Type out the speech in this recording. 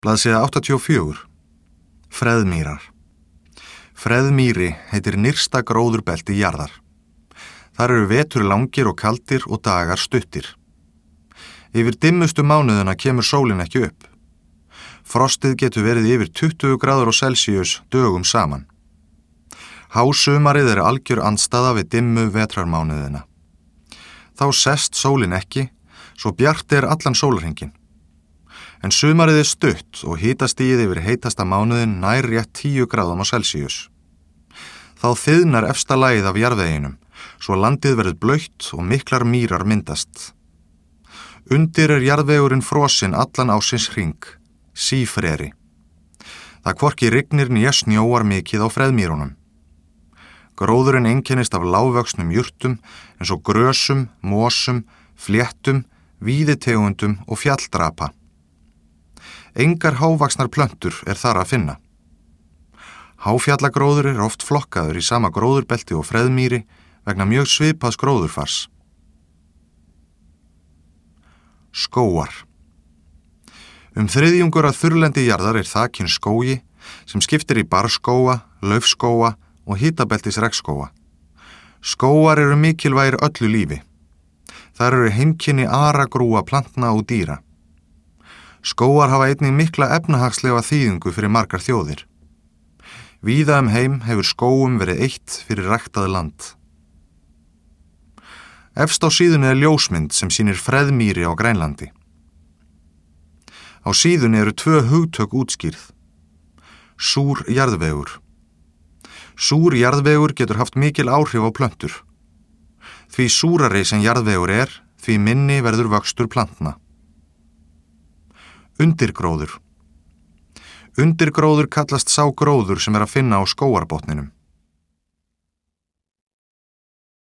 Blaðsíða 84. Freðmýrar. Freðmýri heitir nyrsta gróðurbelti jarðar. Þar eru vetur langir og kaldir og dagar stuttir. Yfir dimmustu mánuðina kemur sólin ekki upp. Frostið getur verið yfir 20 gráður Celsius dögum saman. Hásumarið er algjör andstaða við dimmu vetrarmánuðina. Þá sest sólin ekki, svo bjart er allan sólarhringinn. En sumarið er stutt og hitastigið yfir heitasta mánuðin nær rétt 10 gráðum Celsius. Þá þiðnar efsta lagið af jarðveginum, svo landið verður blautt og miklar mýrar myndast. Undir er jarðvegurinn frosinn allan ársins hring, sífreri. Það hvorki rignir né snjóar mikið á freðmýrunum. Gróðurinn einkennist af lágvöxnum jurtum eins og grösum, mosum, fléttum, víðitegundum og fjalldrapa. Engar hávaxnar plöntur er þar að finna. Háfjallagróður er oft flokkaður í sama gróðurbelti og freðmýri vegna mjög svipaðs gróðurfars. Skógar. Þriðjungur af þurrlendi jarðar er þakinn skógi sem skiptir í barrskóga, laufskóga og hitabeltis regnskóga. Skógar eru mikilvægir öllu lífi. Þar eru heimkynni aragrúa plantna og dýra. Skógar hafa einnig mikla efnahagslega þýðingu fyrir margar þjóðir. Víða heim hefur skógum verið eytt fyrir ræktað land. Efst á síðunni er ljósmynd sem sýnir freðmýri á Grænlandi. Á síðunni eru 2 hugtök útskýrð. Súr jarðvegur. Súr jarðvegur getur haft mikil áhrif á plöntur. Því súrari sem jarðvegur er, því minni verður vöxtur plantna. Undirgróður. Undirgróður kallast sá gróður sem er að finna á skógarbotninum.